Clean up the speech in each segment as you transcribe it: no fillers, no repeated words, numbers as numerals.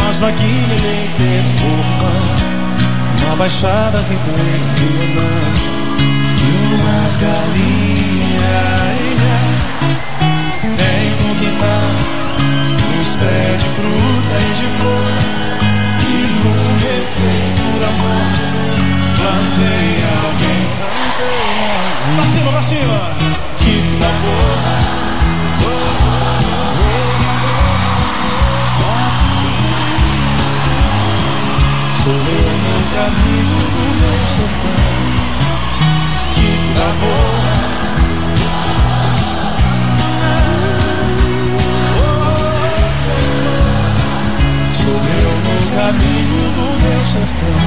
Umas vaguinhas nem ter uma baixada tem violão e umas galinhas. Tem no quintal uns pés de fruta e de flor, e no meu peito por amor plantei alguém, Pra cima, pra cima. Que vida boa. Sou eu no caminho do meu sertão. Que vida boa. Sou eu no caminho do meu sertão.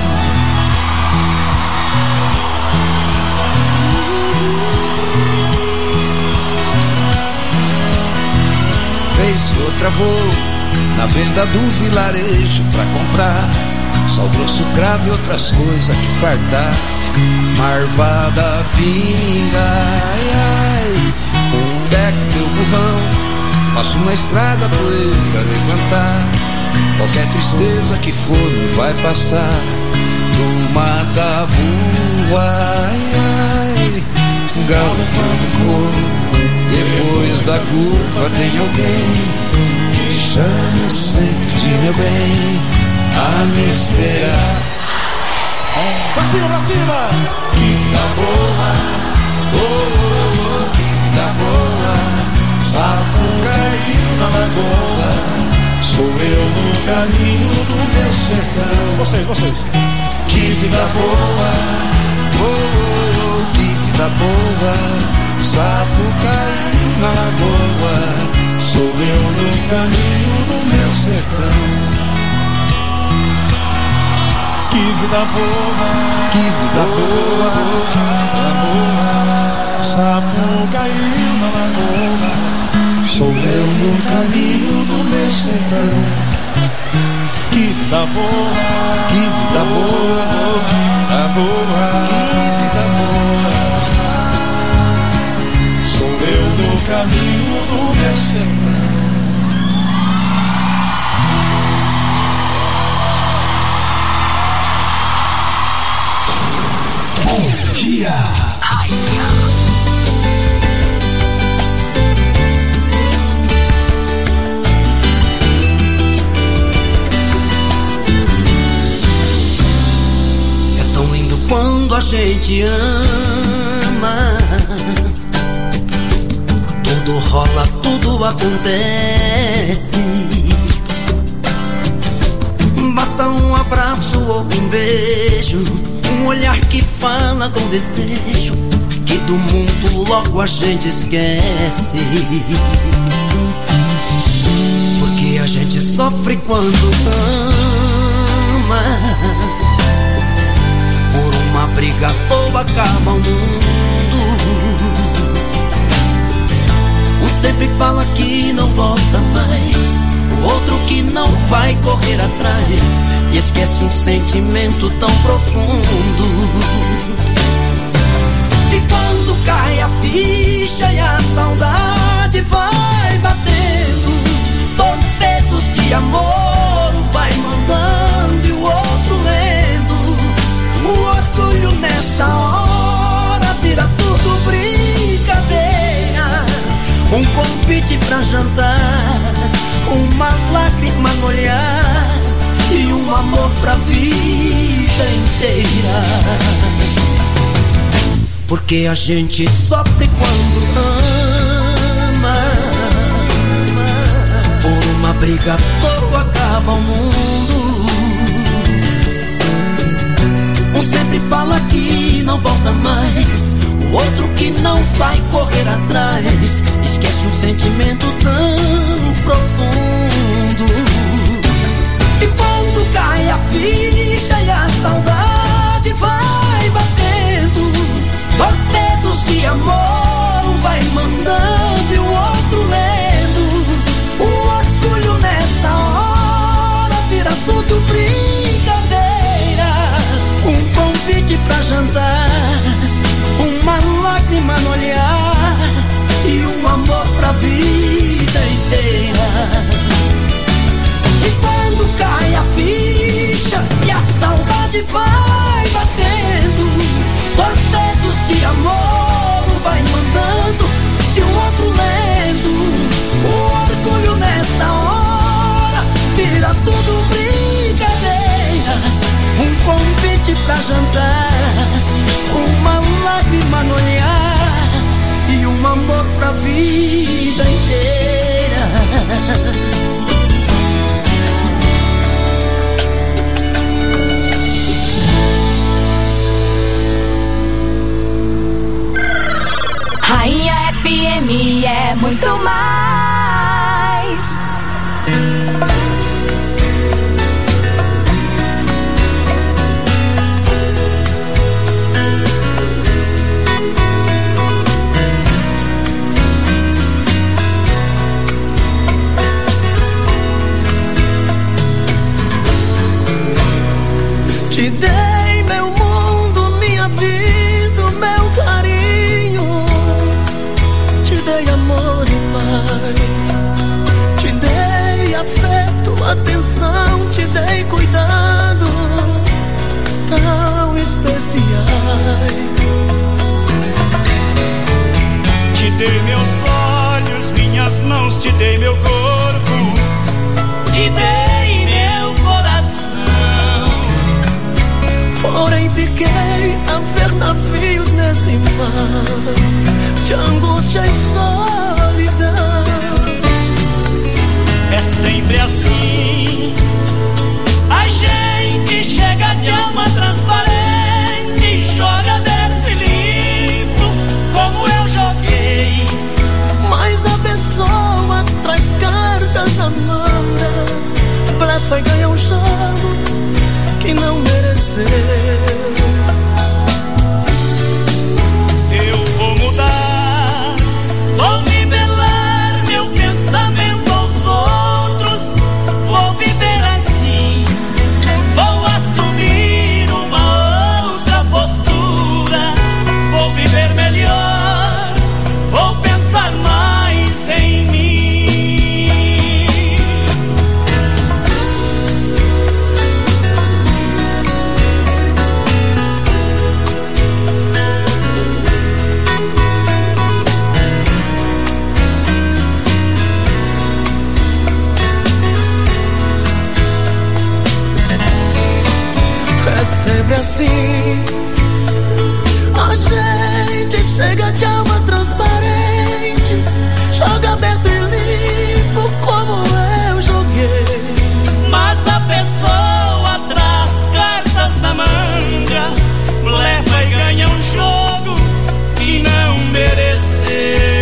Vez e outra vou na venda do vilarejo pra comprar sal grosso, cravo e outras coisas que fardar. Marvada, pinga, ai, ai. Pego meu burrão, faço uma estrada, poeira levantar. Qualquer tristeza que for não vai passar. No mata-bua, ai, ai. Galopando vou. Depois da curva tem alguém que chama sempre de meu bem a me esperar. Pra cima, pra cima. Que vida boa, oh, oh, oh, que vida boa. Sapo caiu na lagoa, sou eu no caminho do meu sertão. Vocês. Que vida boa, oh, oh, oh, que vida boa. Sapo caiu na lagoa, sou eu no caminho do meu sertão. Que vida boa, que vida boa, que vida boa. Sapo caiu na lagoa, sou eu no caminho do meu sertão. Que vida boa, que vida boa, que vida boa, que vida boa. Sou eu no caminho do meu sertão. Dia. É tão lindo quando a gente ama. Tudo rola, tudo acontece. Basta um abraço ou um beijo, um olhar que fala com desejo, que do mundo logo a gente esquece. Porque a gente sofre quando ama, por uma briga ou acaba o mundo. Um sempre fala que não volta mais, o outro que não vai correr atrás, e esquece um sentimento tão profundo. E quando cai a ficha e a saudade vai batendo, torpedos de amor vai mandando e o outro lendo. O orgulho nessa hora vira tudo brincadeira, um convite pra jantar, uma lágrima no olhar e um amor pra vida inteira. Porque a gente sofre quando ama, por uma briga à toa acaba o mundo. Um sempre fala que não volta mais, o outro que não vai correr atrás, esquece um sentimento tão profundo. E quando cai a ficha e a saudade vai batendo, torpedos de amor vai mandando e o outro lendo. O orgulho nessa hora vira tudo brincadeira, um convite pra jantar, uma lágrima no olhar e um amor pra vida inteira. cada jantar, uma lágrima no olhar e um amor pra vida inteira. Rainha FM é muito mais. Te dei meu mundo, minha vida, meu carinho. Te dei amor e paz. Te dei afeto, atenção. Te dei cuidados tão especiais. Te dei meus olhos, minhas mãos. Te dei meu corpo. Te dei meu coração. Porém fiquei a ver navios nesse mar de angústia e solidão. É sempre assim. A gente chega de alma transparente e joga verso limpo, como eu joguei. Mas a pessoa traz cartas na manga, blefa e ganha um jogo que não mereceu. Eu vou mudar, vou nivelar meu pensamento aos outros. Vou viver assim, vou assumir uma outra postura. Vou viver melhor, vou pensar mais em mim. É sempre assim. A gente chega de alma transparente, joga aberto e limpo como eu joguei. Mas a pessoa traz cartas na manga, leva e ganha um jogo que não mereceu.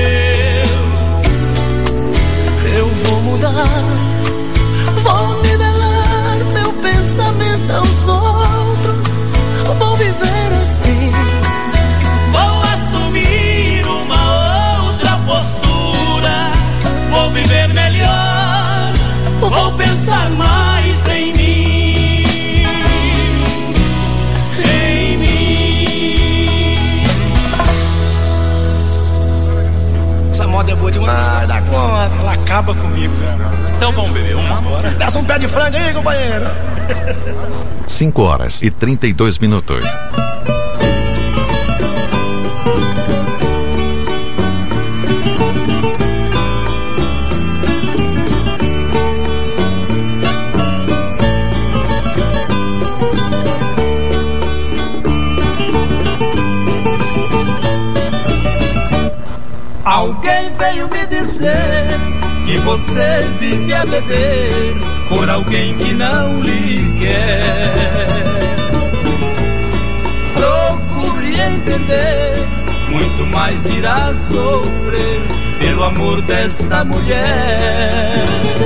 Eu vou mudar, vou nivelar meu pensamento aos outros. Vou viver assim, Vou assumir uma outra postura. Vou viver melhor, vou pensar mais em mim. Em mim. Essa moda é boa demais, dá conta. Ela acaba comigo. Então vamos beber uma? Bora. Desce um pé de frango aí, companheiro. 5h32. Alguém veio me dizer que você vive a beber por alguém que não lhe quer. Procure entender, muito mais irá sofrer pelo amor dessa mulher.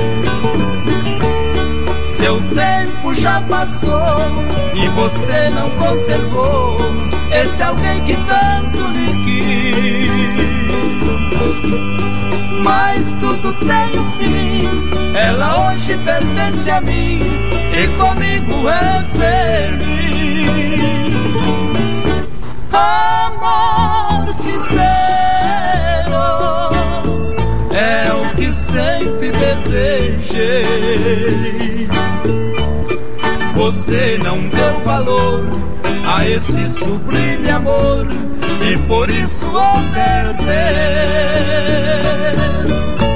Seu tempo já passou e você não conservou esse alguém que tanto lhe quis. Mas tudo tem um fim, ela hoje pertence a mim e comigo é feliz. Amor sincero é o que sempre desejei. Você não deu valor a esse sublime amor e por isso o perder.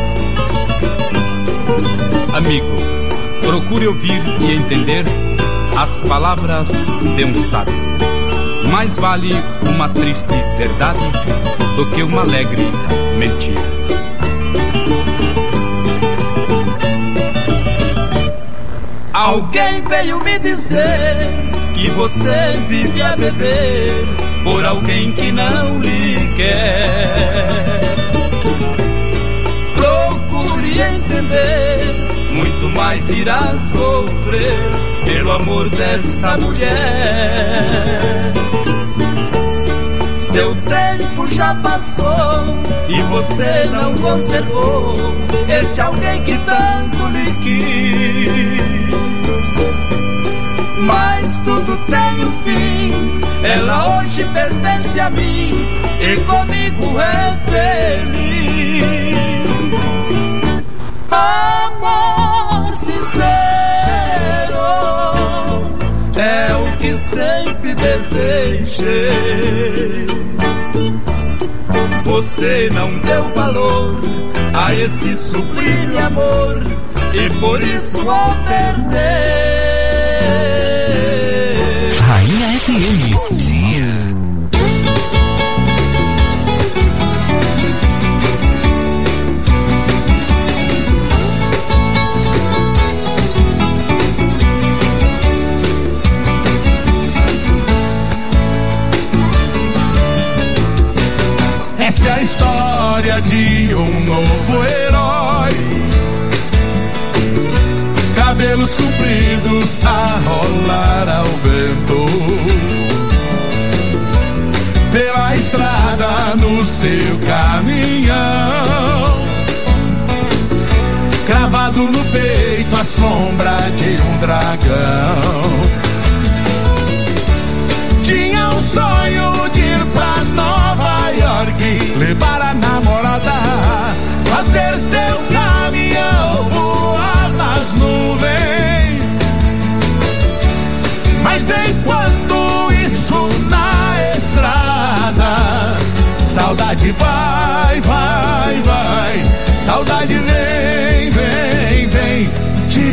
Amigo, procure ouvir e entender as palavras de um sábio. Mais vale uma triste verdade do que uma alegre mentira. Alguém veio me dizer que você vive a beber por alguém que não lhe quer. Procure entender, muito mais irá sofrer pelo amor dessa mulher. Seu tempo já passou e você não conservou esse alguém que tanto lhe quis. Mas tudo tem um fim, ela hoje pertence a mim e comigo é feliz. Amor sincero é o que sempre desejei. Você não deu valor a esse sublime amor e por isso ao perder. Rainha FM, bom dia. Essa é a história de um novo herói, cabelos compridos a rolar ao vento, pela estrada no seu caminhão, cravado no peito a sombra de um dragão. Tinha um sonho de ir pra Nova York, levar a namorada, fazer seu caminhão voar nas nuvens. Mas enquanto isso na estrada, saudade vai, vai, vai, saudade vem, vem, vem te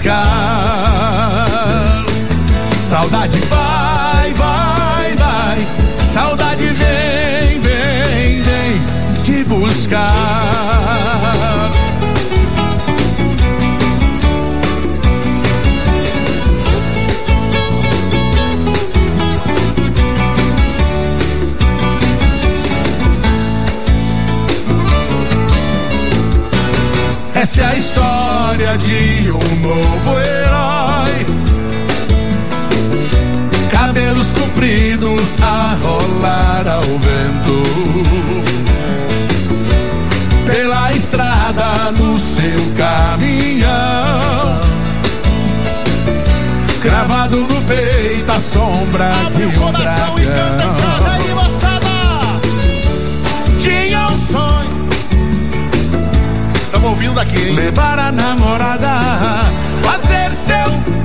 buscar. Saudade vai, vai, vai, saudade vem, vem, vem te buscar. Essa é a história de um novo herói, cabelos compridos a rolar ao vento, pela estrada no seu caminhão, cravado no peito a sombra de um dragão. Tinha um sonho, estamos ouvindo aqui, hein? Levar a namorada, fazer seu.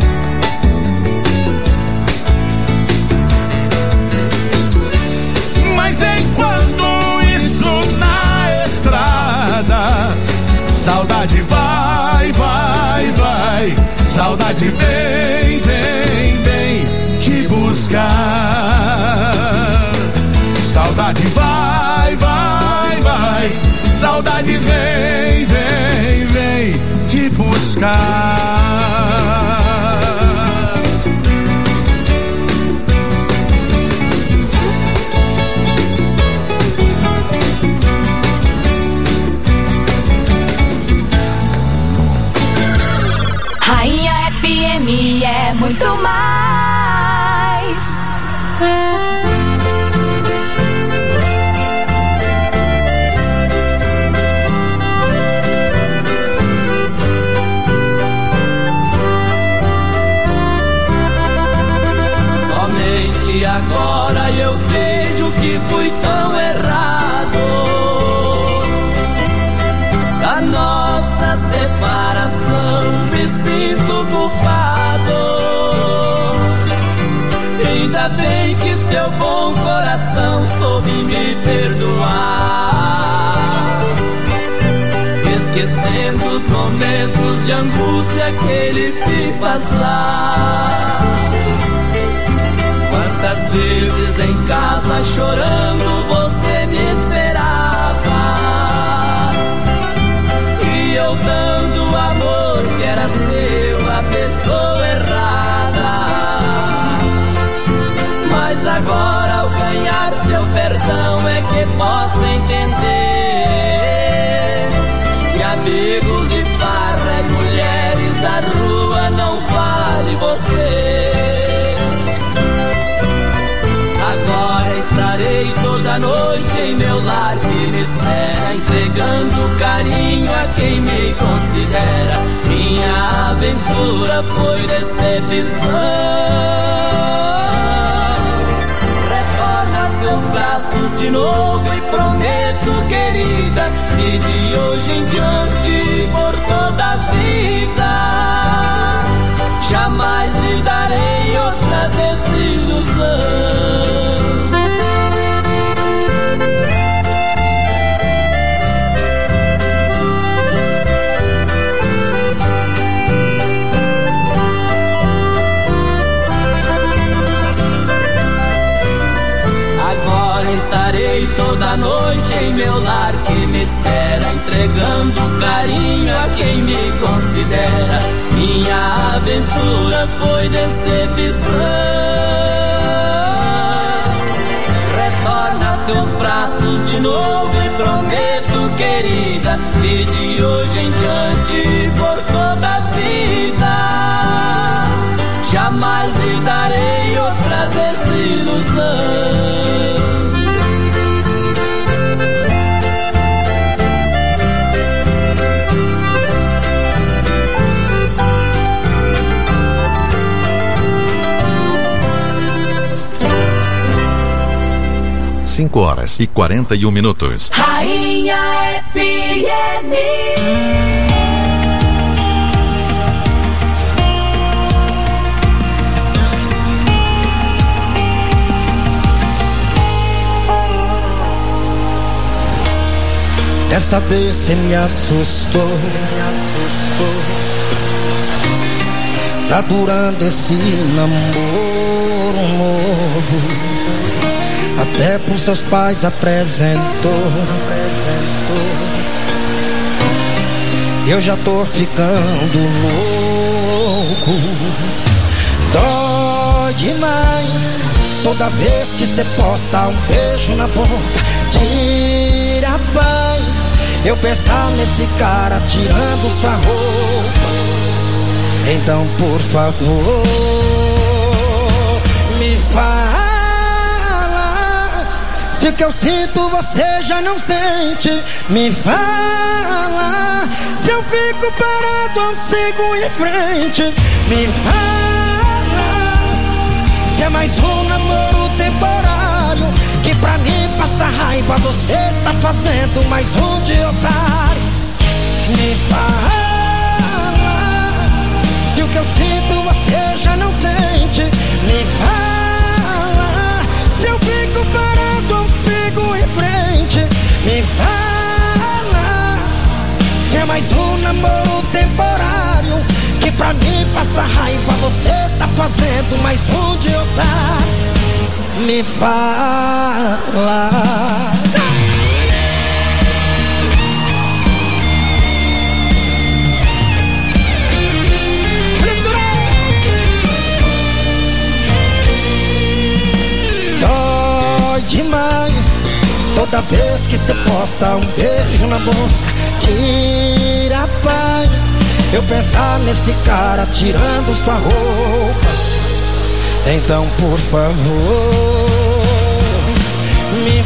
Mas enquanto isso na estrada, saudade vai, vai, vai, saudade vem, vem, vem te buscar. Saudade vai, vai, vai, saudade vem, vem, vem te buscar. Rainha FM é muito mais. Somente agora eu vejo que fui tão errado da nossa separação. Me sinto culpado. Ainda bem que seu bom coração soube me perdoar. Esquecer esquecendo os momentos de angústia que ele fez passar. Quantas vezes em casa chorando você me esperava, e eu dando o amor que era seu à pessoa errada. Mas agora ao ganhar seu perdão é que posso entender que amigos de farra e mulheres da rua não vale você. Agora estarei toda noite em meu lar que me espera, entregando carinho a quem me considera. Minha aventura foi decepção. Seus braços de novo e prometo, querida, que de hoje em diante, por toda a vida, jamais lhe darei outra desilusão. Estarei toda noite em meu lar que me espera, entregando carinho a quem me considera. Minha aventura foi decepção. Retorna seus braços de novo e prometo, querida, que de hoje em diante, por toda a vida, jamais lhe darei outra desilusão. Cinco horas e 41 minutos. Rainha FM. Dessa vez cê me assustou. Tá durando esse namoro novo. Até pros seus pais apresentou. Eu já tô ficando louco. Dói demais toda vez que cê posta um beijo na boca. Tira a paz eu pensar nesse cara tirando sua roupa. Então por favor me fala se o que eu sinto você já não sente. Me fala se eu fico parado ou sigo em frente. Me fala se é mais um namoro temporário, que pra mim passa raiva, você tá fazendo mais um de otário. Me fala se o que eu sinto você já não sente. Me fala se eu fico parado ou sigo em frente. Me fala se é mais um namoro temporário, que pra mim passa raiva, você tá fazendo mais um de otário. Me fala. Dói demais toda vez que cê posta um beijo na boca. Tira a paz eu pensar nesse cara tirando sua roupa. Então por favor me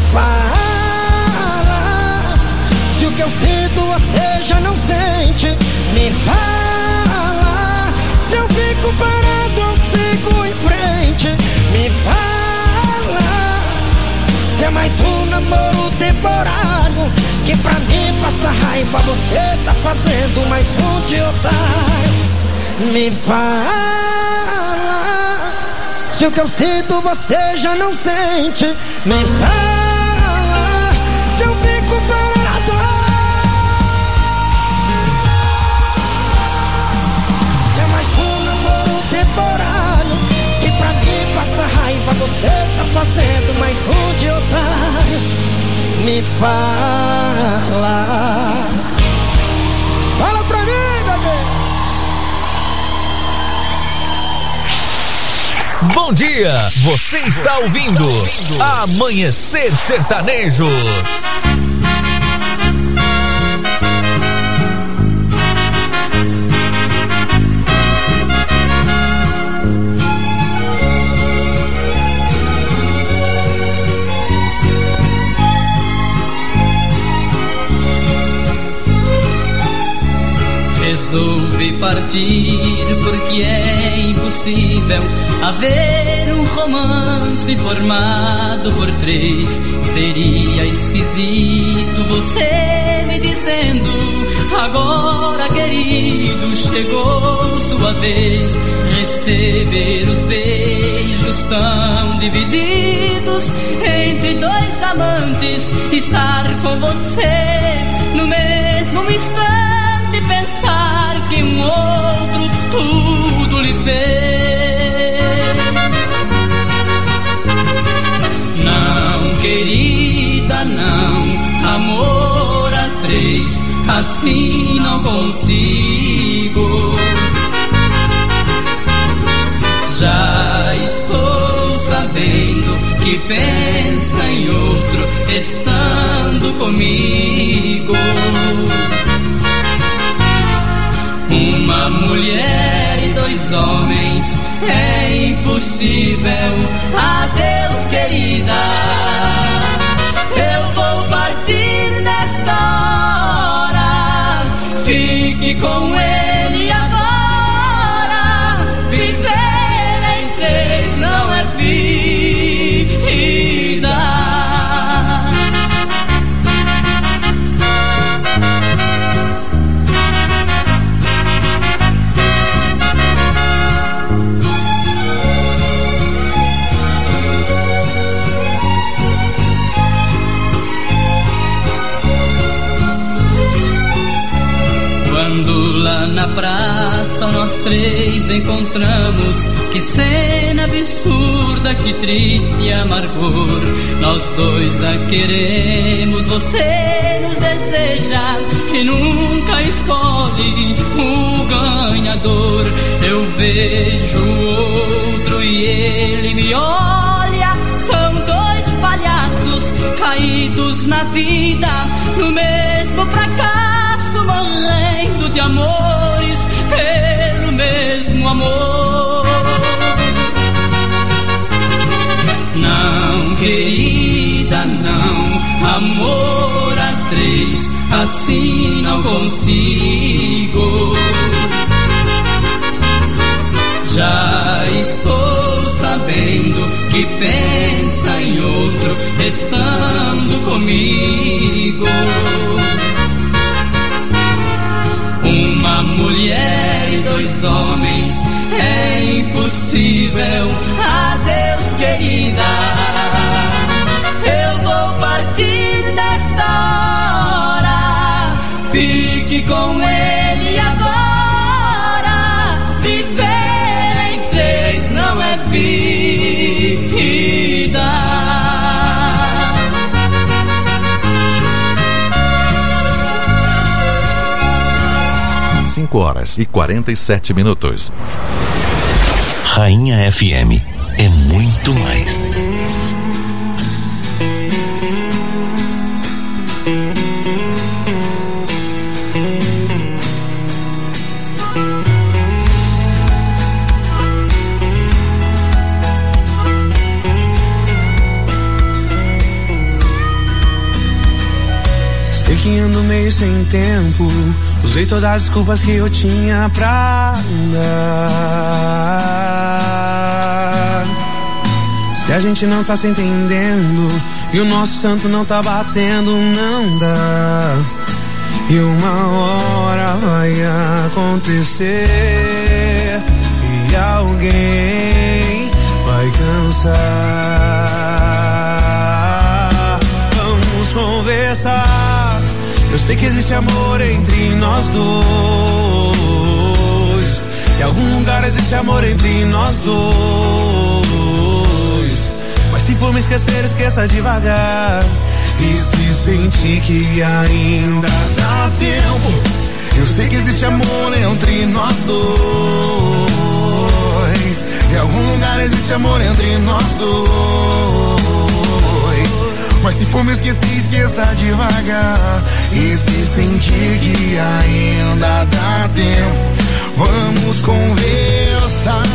fala se o que eu sinto você já não sente. Me fala se eu fico parado ou sigo em frente. Me fala se é mais um namoro temporário, que pra mim passa raiva, você tá fazendo mais um de otário. Me fala se o que eu sinto você já não sente. Me fala se eu fico parado me fala. Fala pra mim, bebê. Bom dia, você está ouvindo Amanhecer Sertanejo. Resolvi partir porque é impossível haver um romance formado por três. Seria esquisito você me dizendo: agora, querido, chegou sua vez. Receber os beijos tão divididos entre dois amantes, estar com você no mesmo instante, pensar que um outro tudo lhe fez. Não, querida, não, amor a três, assim não consigo. Já estou sabendo que pensa em outro, estando comigo. Uma mulher e dois homens é impossível. Adeus, querida, eu vou partir nesta hora. Fique com ele agora. Viver em três não é vida. Quando lá na praça nós três encontramos, que cena absurda, que triste amargor. Nós dois a queremos, você nos deseja e nunca escolhe o ganhador. Eu vejo o outro e ele me olha. São dois palhaços caídos na vida, no mesmo fracasso, morrendo de amores pelo mesmo amor. Não, querida, não, amor a três, assim não consigo. Já estou sabendo que pensa em outro, estando comigo. Uma mulher e dois homens é impossível. Adeus, querida, eu vou partir nesta hora. Fique com ele agora. Viver em três não é vida. 5 horas e 47 minutos. Rainha FM é muito mais. Sei que ando meio sem tempo, usei todas as desculpas que eu tinha pra andar. Se a gente não tá se entendendo e o nosso santo não tá batendo, não dá. E uma hora vai acontecer e alguém vai cansar. Vamos conversar. Eu sei que existe amor entre nós dois. Em algum lugar existe amor entre nós dois. Mas se for me esquecer, esqueça devagar. E se sentir que ainda dá tempo, eu sei que existe amor entre nós dois. Em algum lugar existe amor entre nós dois. Mas se for me esquecer, esqueça devagar. E se sentir que ainda dá tempo, vamos conversar.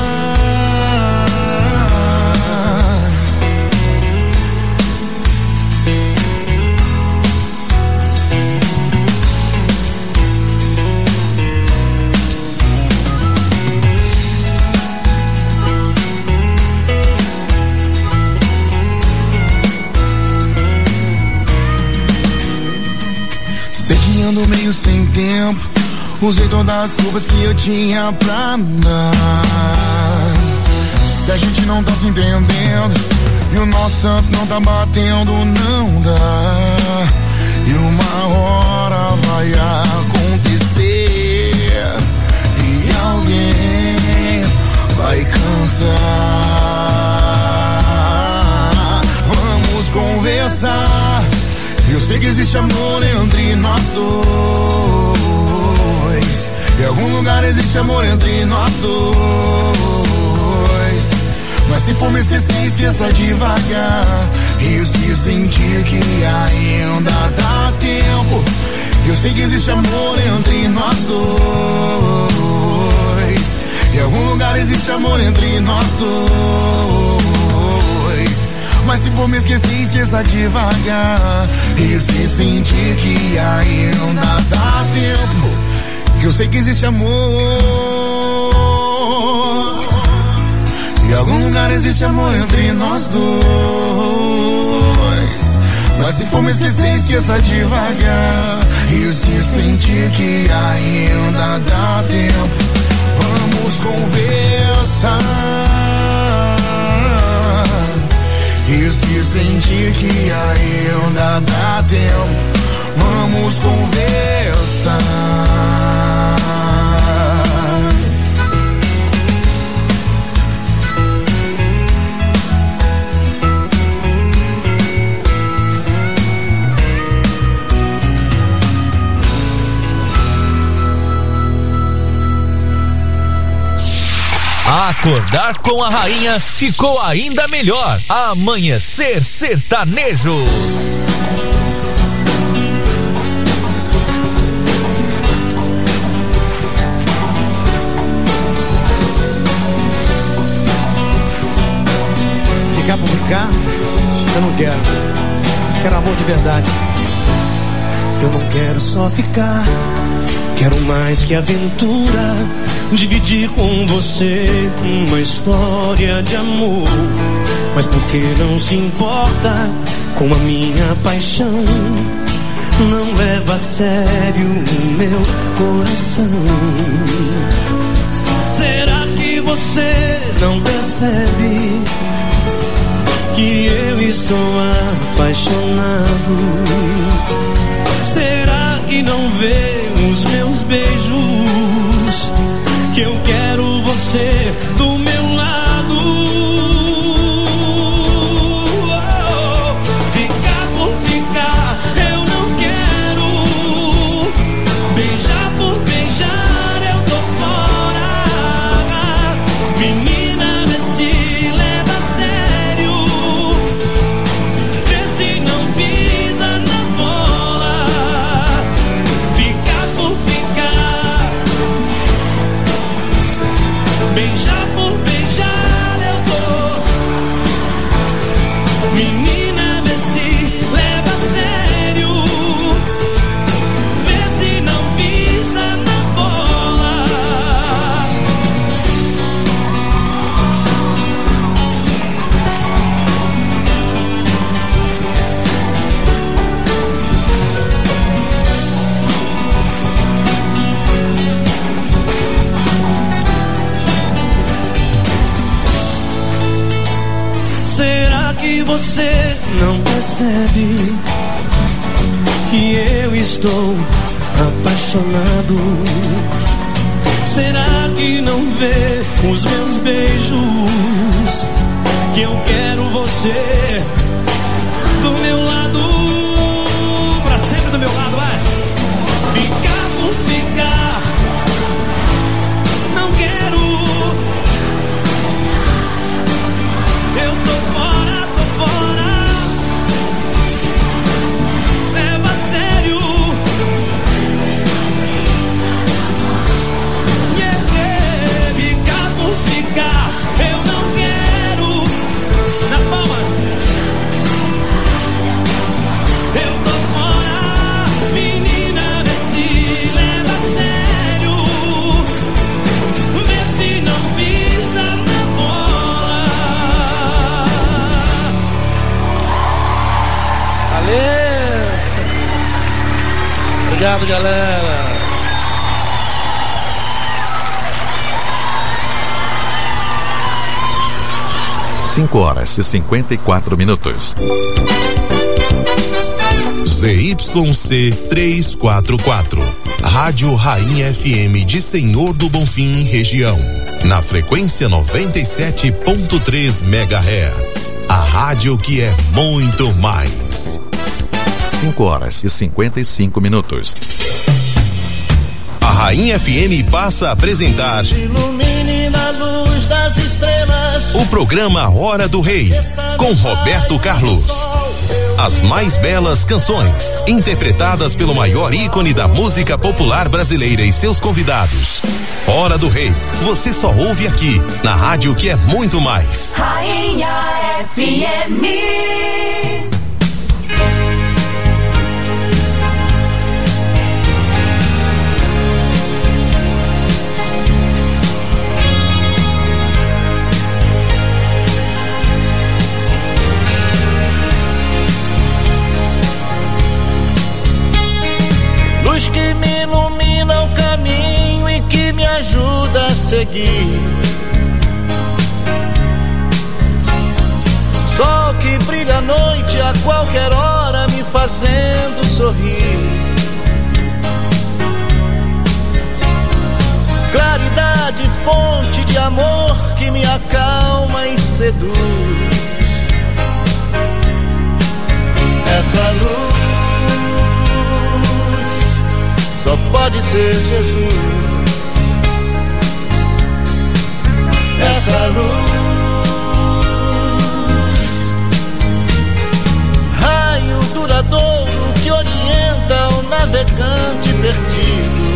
Sei que ando meio sem tempo, usei todas as desculpas que eu tinha pra dar. Se a gente não tá se entendendo e o nosso santo não tá batendo, não dá. E uma hora vai acontecer e alguém vai cansar. Vamos conversar. Eu sei que existe amor entre nós dois. Em algum lugar existe amor entre nós dois. Mas se for me esquecer, esqueça devagar. E se sentir que ainda dá tempo, eu sei que existe amor entre nós dois. Em algum lugar existe amor entre nós dois. Mas se for me esquecer, esqueça devagar. E se sentir que ainda dá tempo, eu sei que existe amor. Em algum lugar existe amor entre nós dois. Mas se for me esquecer, esqueça devagar. E se sentir que ainda dá tempo, vamos conversar. E se sentir que ainda dá tempo, vamos conversar. Acordar com a rainha ficou ainda melhor. Amanhecer Sertanejo. Ficar por ficar, eu não quero. Quero amor de verdade. Eu não quero só ficar, quero mais que aventura. Dividir com você uma história de amor. Mas por que não se importa com a minha paixão? Não leva a sério o meu coração. Será que você não percebe que eu estou apaixonado? Será que não vê os meus beijos? Que eu quero você do meu lado. Ficar por ficar, eu não quero. Beijar por beijar, eu tô fora. Menina, vê se leva a sério. Vê se não pisa na bola. Ficar por ficar, beijar por beijar, eu tô. Menina, vê se leva a sério. Vê se não pisa na bola. Será que você não percebe que eu estou apaixonado? Será que não vê os meus beijos? Que eu quero você do meu lado. Obrigado, galera. 5h54. ZYC 344, Rádio Rainha FM de Senhor do Bonfim, região, na frequência 97.3 MHz. A rádio que é muito mais. 5h55. A Rainha FM passa a apresentar Ilumine na luz das estrelas o programa Hora do Rei, com Roberto Carlos. As mais belas canções, interpretadas pelo maior ícone da música popular brasileira e seus convidados. Hora do Rei, você só ouve aqui, na rádio que é muito mais. Rainha FM. Luz que me ilumina o caminho e que me ajuda a seguir. Sol que brilha à noite a qualquer hora me fazendo sorrir. Claridade, fonte de amor que me acalma e seduz. Essa luz só pode ser Jesus. Essa luz, raio duradouro que orienta o navegante perdido.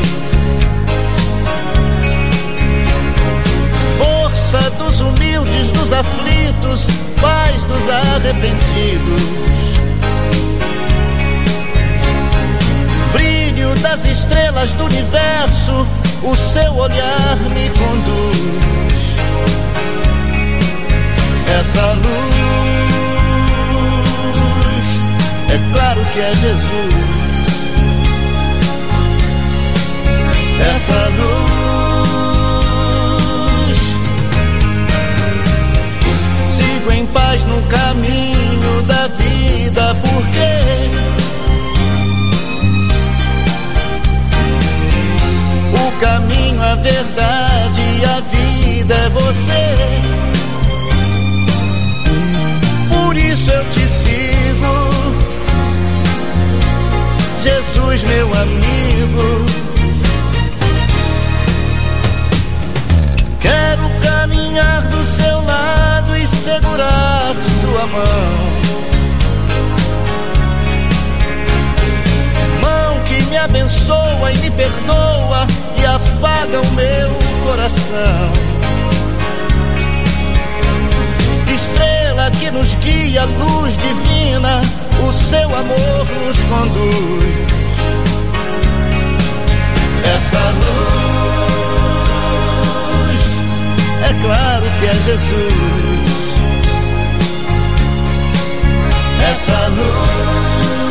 Força dos humildes, dos aflitos, paz dos arrependidos. Brilho das estrelas do universo, o seu olhar me conduz. Essa luz, é claro que é Jesus. Essa luz, sigo em paz no caminho da vida, porque o caminho, a verdade e a vida é você. Por isso eu te sigo, Jesus, meu amigo. Quero caminhar do seu lado e segurar sua mão. Mão que me abençoa e me perdoa e afaga o meu coração. Estrela que nos guia, luz divina, o seu amor nos conduz. Essa luz, é claro que é Jesus. Essa luz,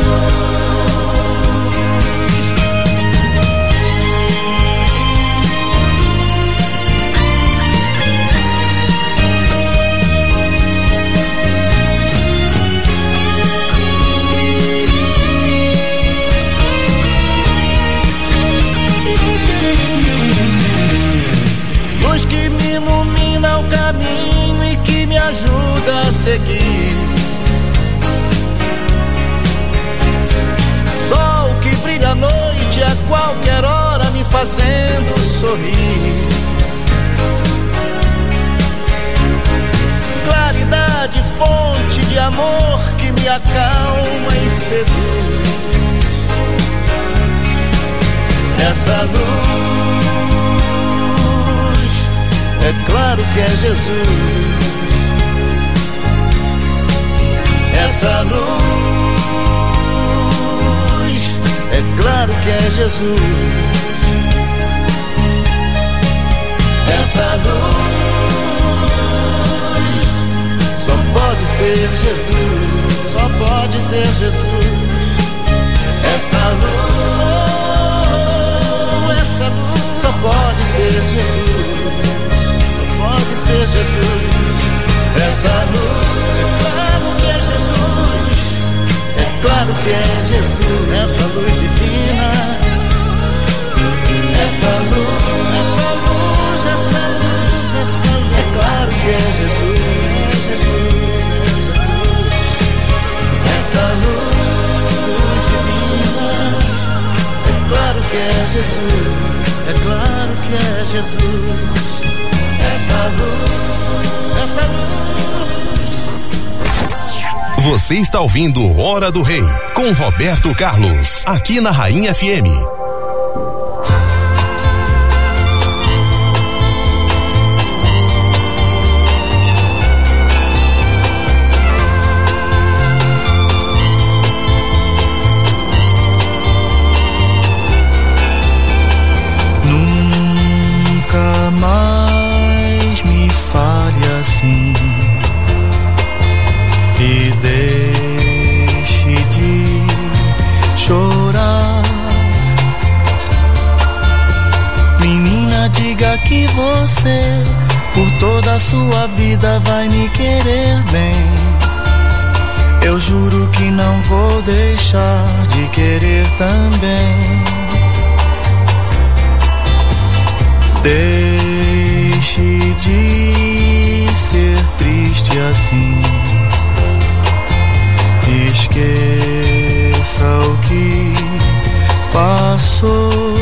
luz que me ilumina o caminho e que me ajuda a seguir. Sol que brilha à noite a qualquer hora me fazendo sorrir. Claridade, fonte de amor que me acalma e seduz. Essa luz, é claro que é Jesus. Essa luz, é claro que é Jesus. Essa luz, só pode ser Jesus. Só pode ser Jesus. Essa luz, pode ser Jesus, só pode ser Jesus. Essa luz, é claro que é Jesus, é claro que é Jesus. Essa luz divina, essa luz, essa luz, essa luz, essa luz, é claro que é Jesus, é Jesus, é Jesus. Essa luz divina, é claro que é Jesus, é claro que é Jesus. Essa luz, essa luz. Você está ouvindo Hora do Rei, com Roberto Carlos, aqui na Rainha FM. Nunca mais me fale assim e deixe de chorar. Menina, diga que você por toda a sua vida vai me querer bem. Eu juro que não vou deixar de querer também. Deixe de ser triste assim. Esqueça o que passou.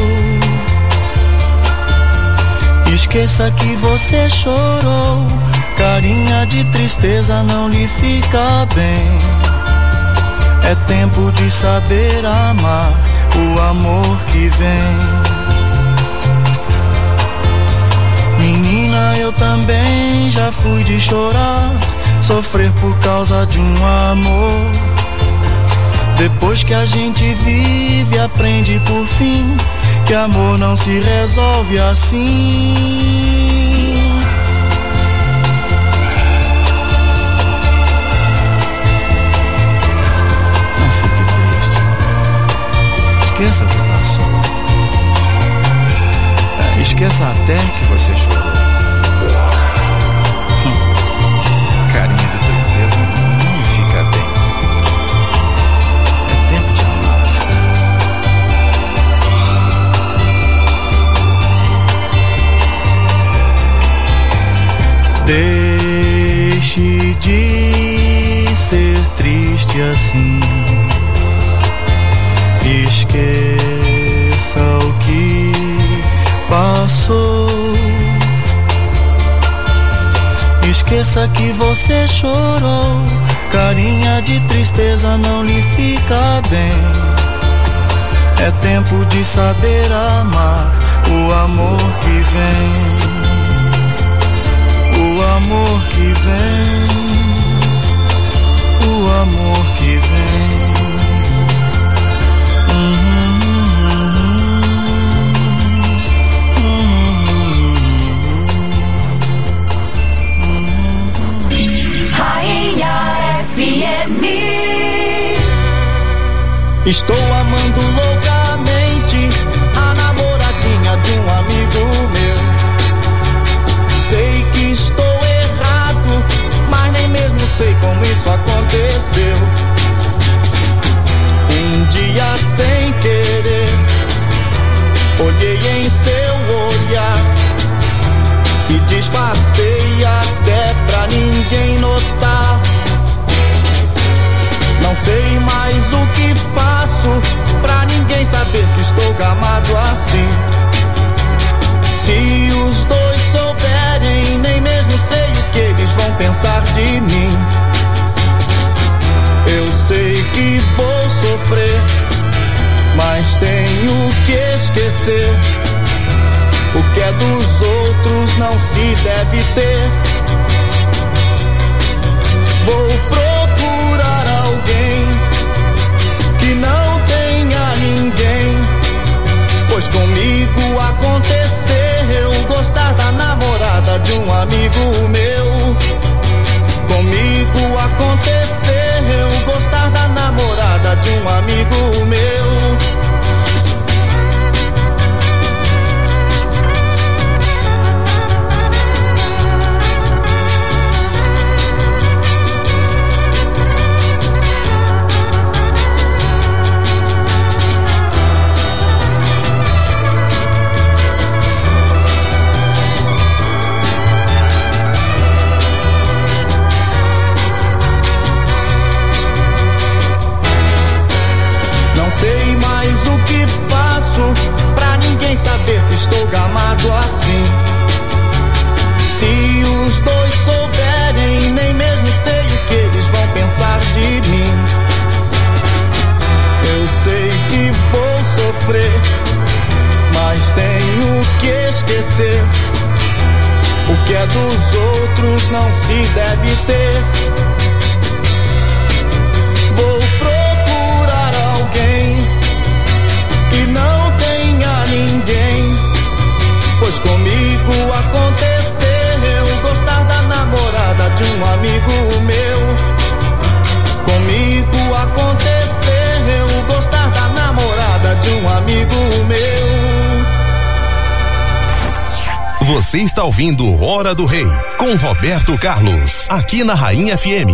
Esqueça que você chorou. Carinha de tristeza não lhe fica bem. É tempo de saber amar o amor que vem. Menina, eu também já fui de chorar, sofrer por causa de um amor. Depois que a gente vive, aprende por fim que amor não se resolve assim. Não fique triste, esqueça o que passou. Esqueça até que você chorou. Carinha de tristeza não me fica bem. É tempo de amar. Deixe de ser triste assim. Esqueça o que passou. Esqueça que você chorou. Carinha de tristeza não lhe fica bem. É tempo de saber amar o amor que vem. O amor que vem. O amor que vem. Estou amando loucamente a namoradinha de um amigo meu. Sei que estou errado, mas nem mesmo sei como isso aconteceu. Um dia sem querer, olhei em seu olhar e disfarcei até pra ninguém notar. Não sei mais o que faço pra ninguém saber que estou gamado assim. Se os dois souberem, nem mesmo sei o que eles vão pensar de mim. Eu sei que vou sofrer, mas tenho que esquecer. O que é dos outros não se deve ter. Vou procurar alguém que não tenha ninguém, pois comigo aconteceu gostar da namorada de um amigo meu. Comigo aconteceu gostar da namorada de um amigo meu. acontecer. O que é dos outros não se deve ter. Vou procurar alguém que não tenha ninguém, pois comigo aconteceu gostar da namorada de um amigo meu. Comigo aconteceu gostar da namorada de um amigo meu. Você está ouvindo Hora do Rei, com Roberto Carlos, aqui na Rainha FM.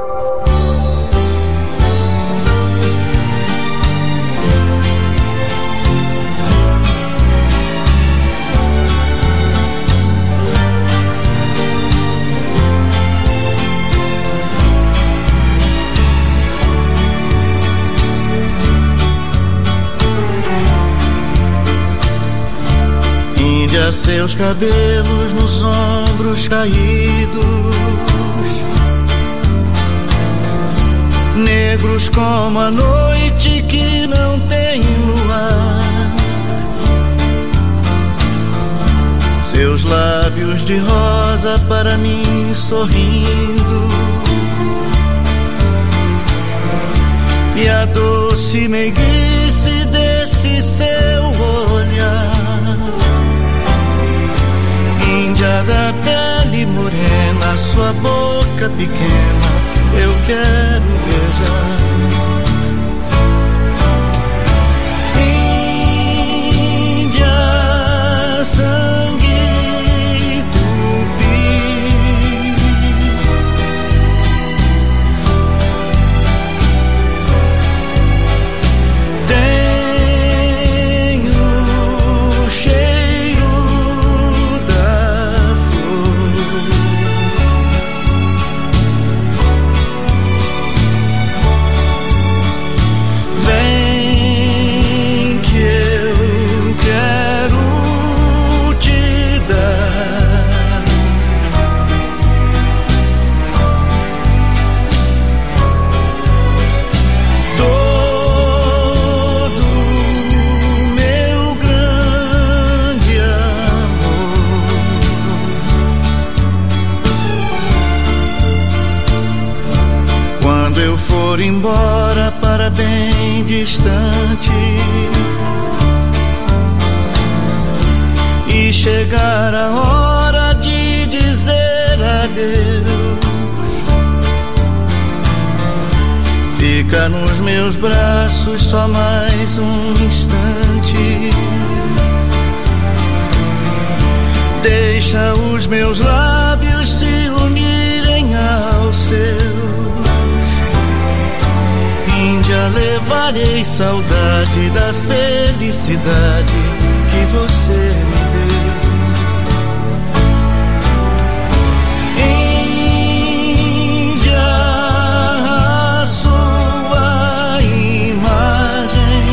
Índia, seus cabelos nos ombros caídos, negros como a noite que não tem luar. Seus lábios de rosa para mim sorrindo, e a doce meiguice desse seu olhar. Índia da pele morena, sua boca pequena, eu quero beijar. Índia, sangue tupi, tem o cheiro da flor. Vem que eu quero te dar. Todo meu grande amor. Quando eu for embora para bem distante e chegar a hora de dizer adeus, fica nos meus braços só mais um instante. Deixa os meus lábios se unirem aos seus. Índia, levarei saudade da felicidade que você me deu. Índia, a sua imagem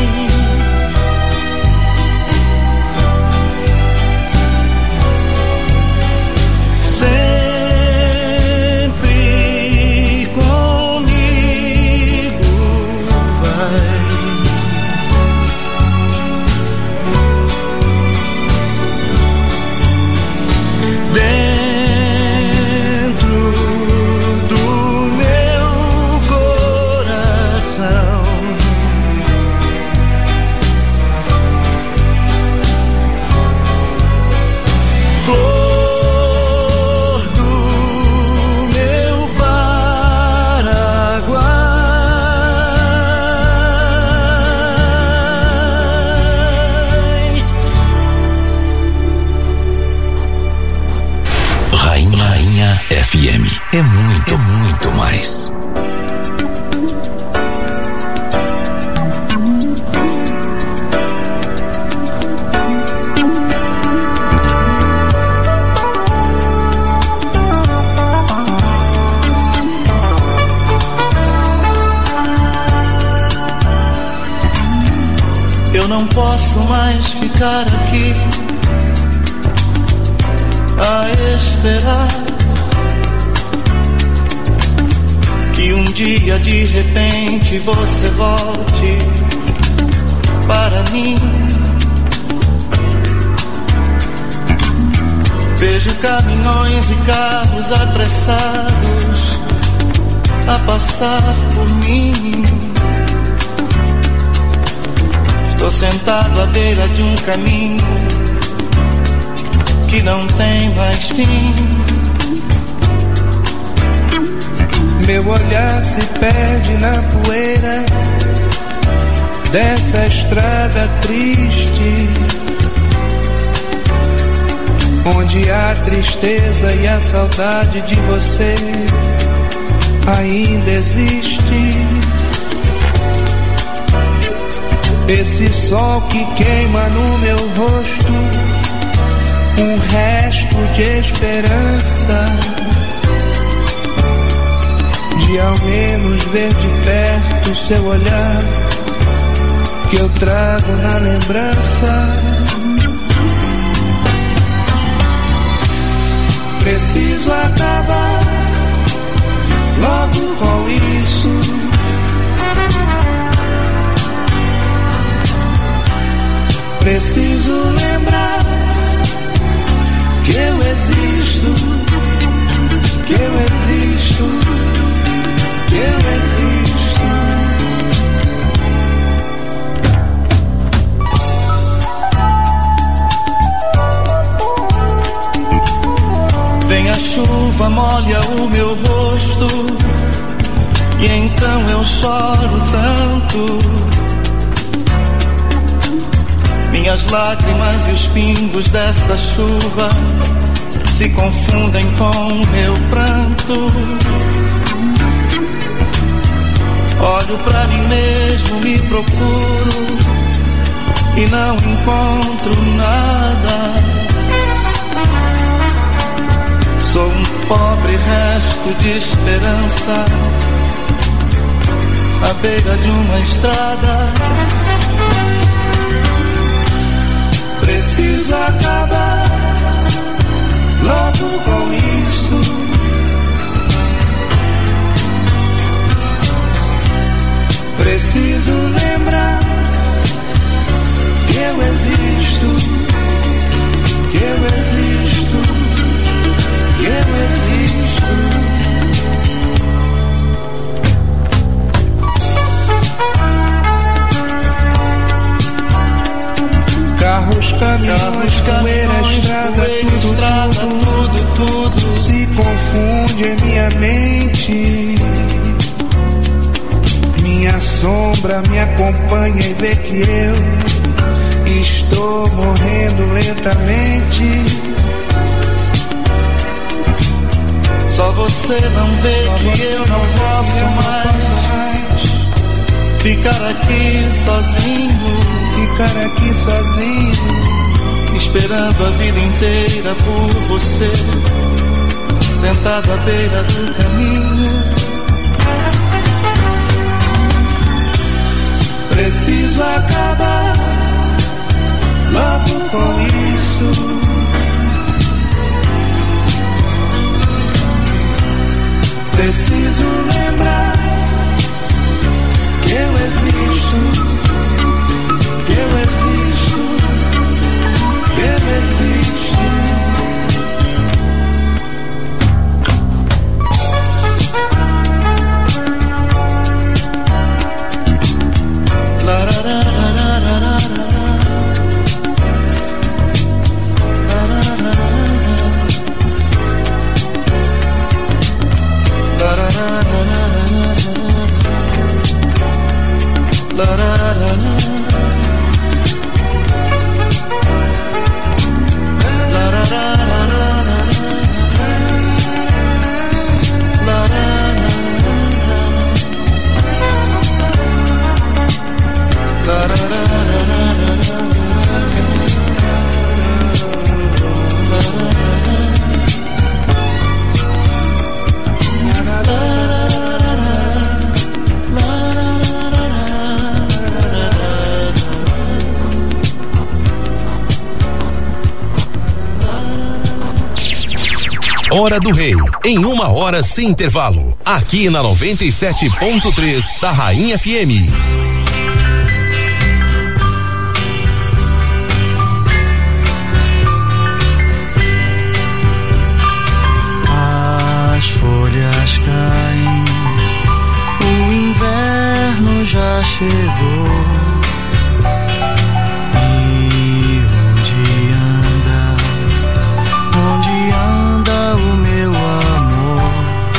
sempre comigo vai. Dentro do meu coração, flor do meu Paraguai. Rainha FM é muito, muito mais. Eu não posso mais ficar aqui a esperar que um dia de repente você volte para mim. Vejo caminhões e carros apressados a passar por mim. Estou sentado à beira de um caminho que não tem mais fim. Meu olhar se perde na poeira dessa estrada triste, onde a tristeza e a saudade de você ainda existe. Esse sol que queima no meu rosto, um resto de esperança, de ao menos ver de perto seu olhar que eu trago na lembrança. Preciso acabar logo com isso. Preciso lembrar que eu existo, que eu existo, que eu existo. Vem a chuva, molha o meu rosto, e então eu choro tanto. Minhas lágrimas e os pingos dessa chuva se confundem com meu pranto. Olho pra mim mesmo, me procuro e não encontro nada. Sou um pobre resto de esperança à beira de uma estrada. Preciso acabar logo com isso. Preciso lembrar que eu existo, que eu existo, que eu existo. Carros, caminhões, poeira, estrada, tudo se confunde em minha mente. Minha sombra me acompanha e vê que eu estou morrendo lentamente. Só você não vê que eu não posso mais ficar aqui sozinho. Ficar aqui sozinho, esperando a vida inteira por você, sentado à beira do caminho. Preciso acabar logo com isso. Preciso lembrar que eu existo, que eu existo, que eu existo. La la la la la la la. Hora do Rei, em 1 hora sem intervalo, aqui na 97.3 da Rainha FM. chegou. Onde anda o meu amor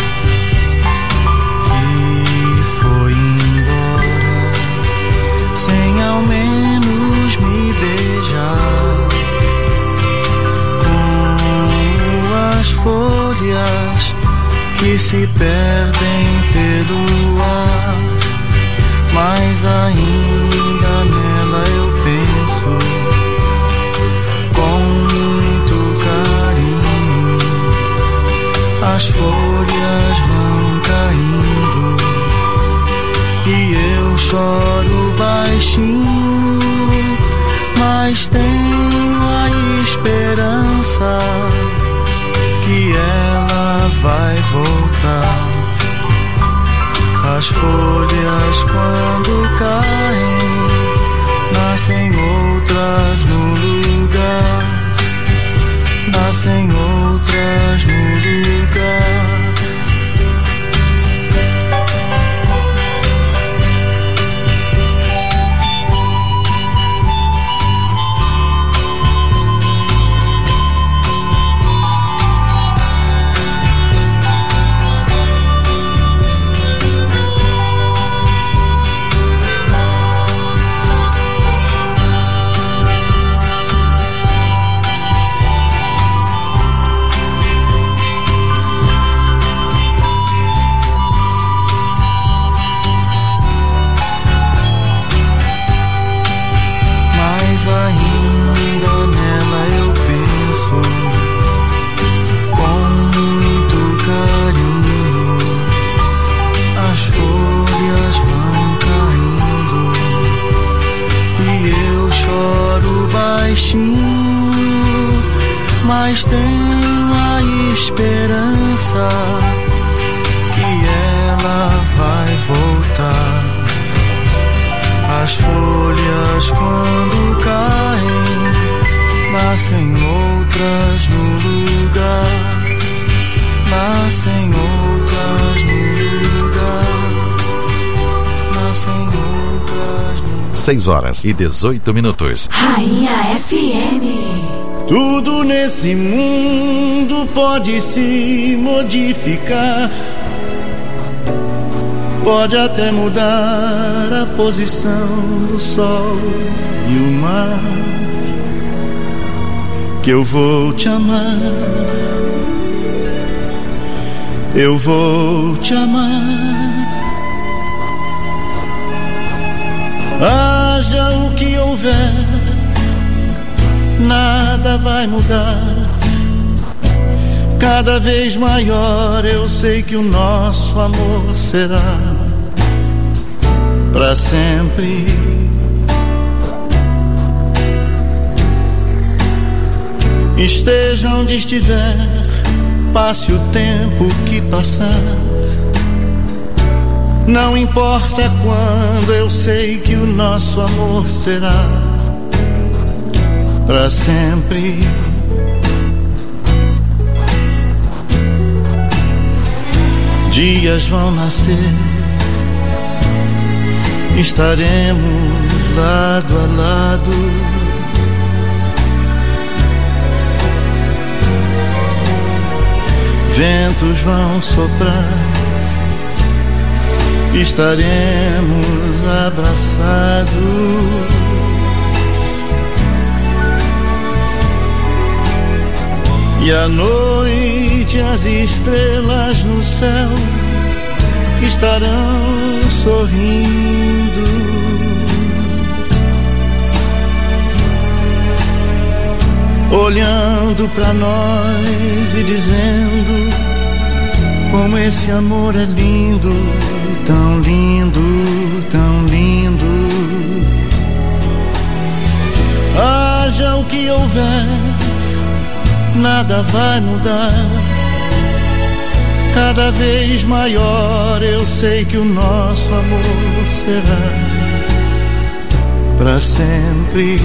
que foi embora sem ao menos me beijar? Como as folhas que se perdem pelo ar, mas ainda nela eu penso com muito carinho. As folhas vão caindo e eu choro baixinho, mas tenho a esperança que ela vai voltar. As folhas quando caem, nascem outras no lugar, nascem outras no lugar. Ainda nela eu penso com muito carinho. As folhas vão caindo e eu choro baixinho, mas tenho a esperança que ela vai voltar. As folhas quando caem, nascem outras no lugar, nascem outras no lugar, nascem outras no lugar. 6h18. Rainha FM. Tudo nesse mundo pode se modificar, pode até mudar a posição do sol e o mar, que eu vou te amar, eu vou te amar. Haja o que houver, nada vai mudar. Cada vez maior eu sei que o nosso amor será pra sempre. Esteja onde estiver, passe o tempo que passar, não importa quando, eu sei que o nosso amor será pra sempre. Dias vão nascer, estaremos lado a lado. Ventos vão soprar, estaremos abraçados. E à noite as estrelas no céu estarão sorrindo. Olhando pra nós e dizendo como esse amor é lindo, tão lindo, tão lindo. Haja o que houver, nada vai mudar. Cada vez maior eu sei que o nosso amor será pra sempre.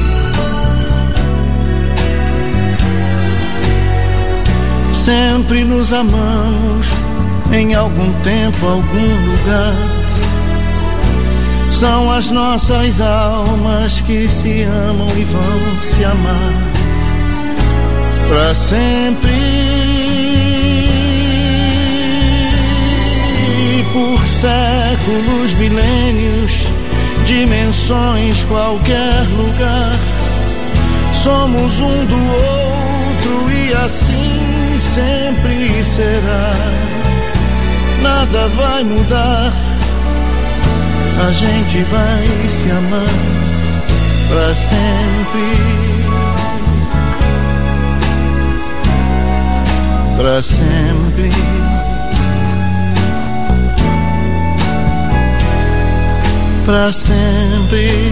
Sempre nos amamos, em algum tempo, algum lugar. São as nossas almas que se amam e vão se amar pra sempre. Por séculos, milênios, dimensões, qualquer lugar, somos um do outro e assim sempre será. Nada vai mudar, a gente vai se amar pra sempre, pra sempre, pra sempre.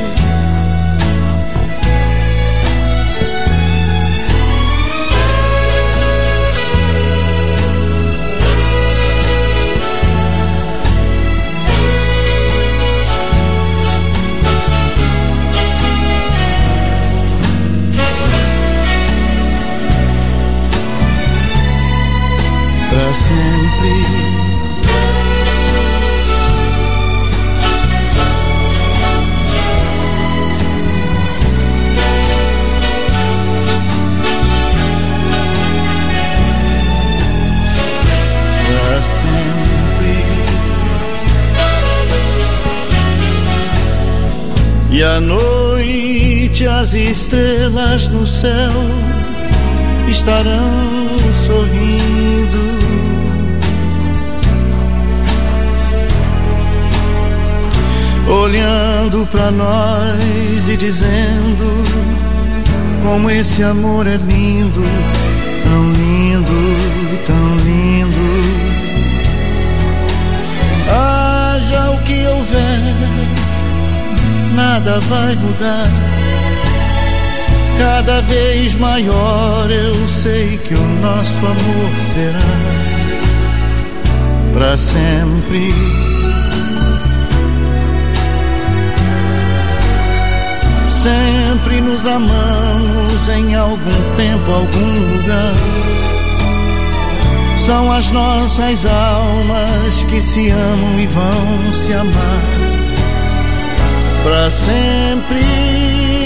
Pra sempre. Pra sempre. E à noite as estrelas no céu estarão sorrindo, olhando pra nós e dizendo como esse amor é lindo, tão lindo, tão lindo. Haja o que houver, nada vai mudar. Cada vez maior eu sei que o nosso amor será pra sempre. Sempre nos amamos em algum tempo, algum lugar. São as nossas almas que se amam e vão se amar pra sempre.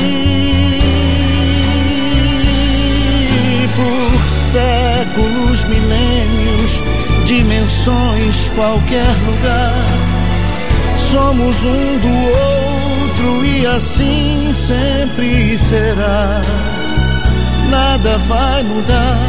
Por séculos, milênios, dimensões, qualquer lugar, somos um do outro e assim sempre será. Nada vai mudar,